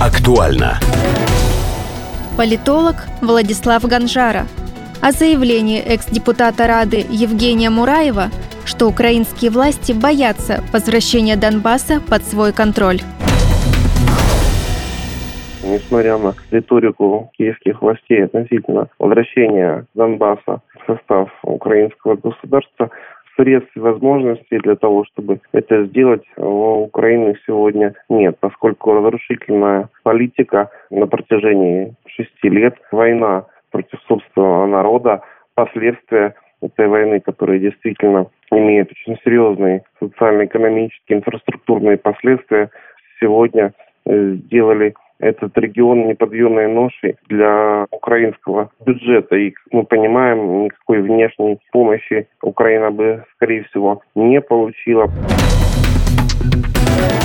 Актуально. Политолог Владислав Ганжара о заявлении экс-депутата Рады Евгения Мураева, что украинские власти боятся возвращения Донбасса под свой контроль. Несмотря на риторику киевских властей относительно возвращения Донбасса в состав украинского государства, средств и возможностей для того, чтобы это сделать, у Украины сегодня нет, поскольку разрушительная политика на протяжении 6 лет, война против собственного народа, последствия этой войны, которые действительно имеют очень серьезные социально-экономические, инфраструктурные последствия, сегодня сделали этот регион неподъемной ношей для украинского бюджета. И, как мы понимаем, никакой внешней помощи Украина бы, скорее всего, не получила.